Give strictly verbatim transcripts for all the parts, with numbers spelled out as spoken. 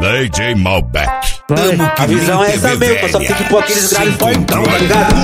D J Malbec. A visão é essa mesmo, só tem que pôr aqueles graves fortão, tá ligado?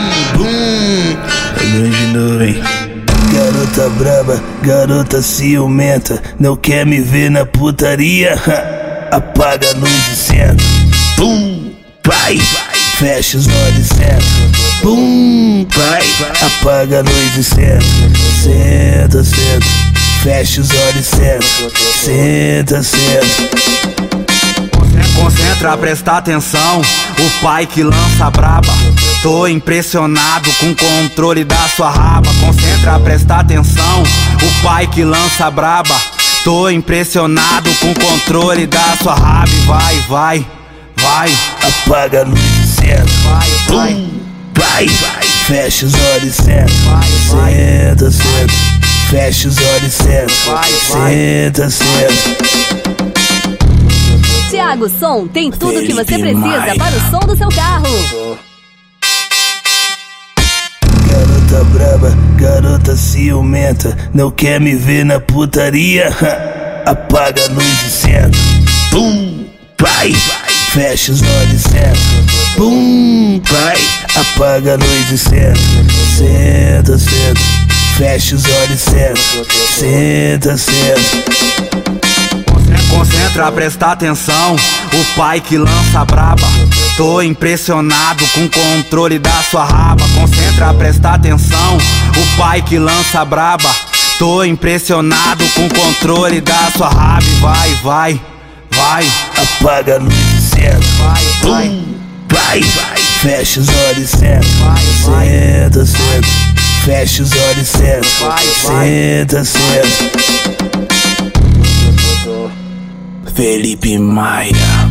De novo, hein? Garota braba, garota ciumenta, não quer me ver na putaria? Apaga a luz e senta. Pum, vai, fecha os olhos e senta. Pum, vai, apaga a luz e senta. Senta, senta, fecha os olhos e senta. Senta, senta. Concentra, presta atenção, o pai que lança braba. Tô impressionado com o controle da sua raba. Concentra, presta atenção, o pai que lança braba. Tô impressionado com o controle da sua raba. Vai, vai, vai. Apaga a luz e senta. Vai, vai, Pum, vai, vai. Fecha os olhos e senta. Senta, senta. Fecha os olhos e senta. Senta, senta. Thiago Som tem tudo que você precisa para o som do seu carro. Garota braba, garota ciumenta, não quer me ver na putaria? Apaga a luz e senta. Pum, vai, fecha os olhos e senta. Pum, vai, apaga a luz e senta. Senta, senta, fecha os olhos e senta. Senta, senta. Concentra, presta atenção, o pai que lança braba. Tô impressionado com o controle da sua raba. Concentra, presta atenção, o pai que lança braba. Tô impressionado com o controle da sua raba. Vai, vai, vai. Apaga a luz e senta. Vai, vai, Pum, vai, vai. Fecha os olhos e senta. vai, vai. Senta, senta. Fecha os olhos e senta. Vai, vai. Senta, senta. Felipe Maia.